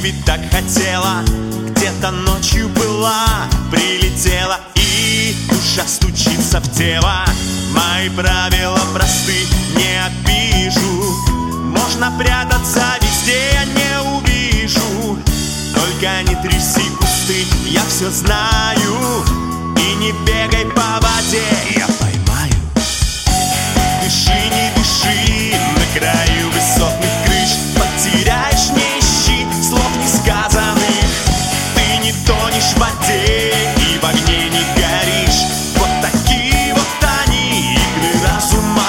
ведь так хотела, где-то ночью была, прилетела, и душа стучится в тело. Мои правила просты, не обижу. Можно прятаться везде, я не увижу. Только не тряси кусты, я все знаю. И не бегай по воде, я поймаю. Дыши, не дыши, на краю высотных крыш потеряешь, не ищи слов несказанных. Ты не тонешь в воде и в огне не горишь. Вот такие вот они, игры разума.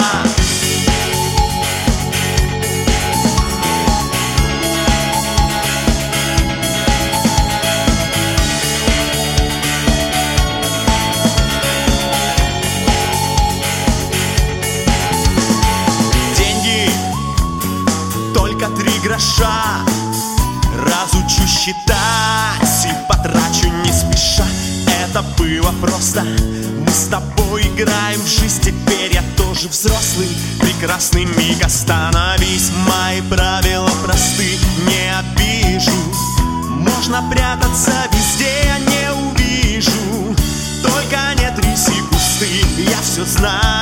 Деньги только 3 гроша. Разучу считать и потрачу не спеша. Это было просто. Мы с тобой играем в жизнь. Теперь я тоже взрослый. Прекрасный миг, остановись. Мои правила просты, не обижу. Можно прятаться везде, я не увижу. Только не тряси кусты, я все знаю.